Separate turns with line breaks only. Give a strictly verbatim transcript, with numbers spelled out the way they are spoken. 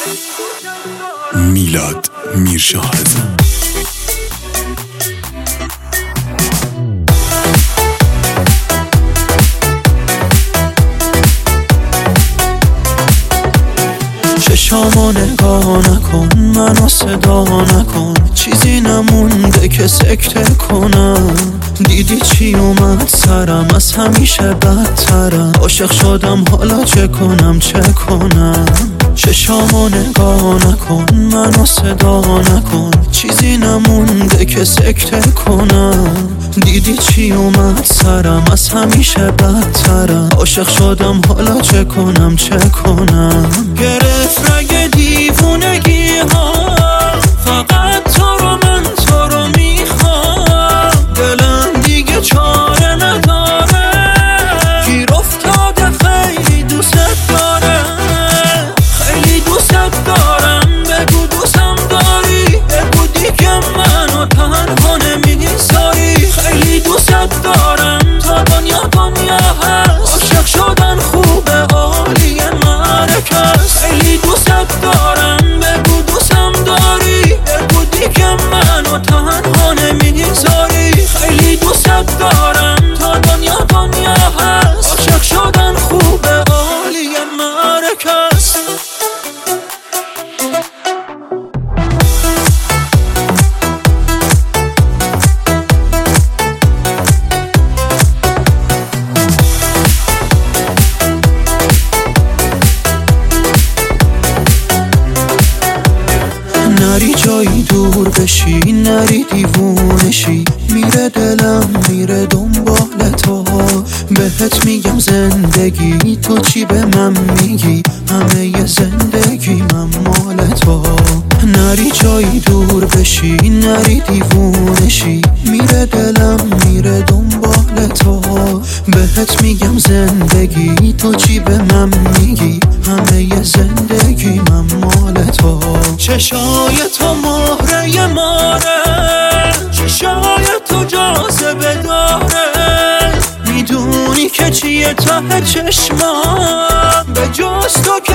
میلاد میرشاهد.
چشامو نگاه نکن، منو صدا نکن، چیزی نمونده که سکته کنم. دیدی چی اومد سرم، از همیشه بدترم. عاشق شدم حالا چه کنم چه کنم. چشامو نگاه نکن، منو صدا نکن، چیزی نمونده که سکته کنم. دیدی چی اومد سرم، از همیشه بدترم. عاشق شدم حالا چه کنم چه کنم. گرفت رگ دیوونگی ها، فقط تو رو من تو رو میخوام. دلم دیگه چاره نداره، گیر افتاده خیلی دوست دارم. خیلی دوست دارم، بگو دوستم داری، بگو دیگه منو تنها نمیذاری. خیلی دوست دارم، تا دنیا دنیا هست. عاشق شدن خوبه عالیه مرک است. خیلی دوست دارم، بگو دوستم داری، بگو دیگه منو تنها نمیذاری. خیلی دوست دارم، تا دنیا دنیا هست. عاشق شدن خوبه عالیه مرک است. نری جایی دور بشی، نری دیوونشی. میره دلم میره دنبال تو، بهت میگم زندگی تو چی به من میگی. همه ی زندگی من مال تو. نری جایی دور بشی، نری دیوونشی. میره دلم میره دنبال تو، بهت میگم زندگی تو چی به من میگی. همه ی زندگی من مال تو. چشای تو مهره ماره، چشای تو جاذبه داره. میدونی که چیه ته چشمم، به جز تو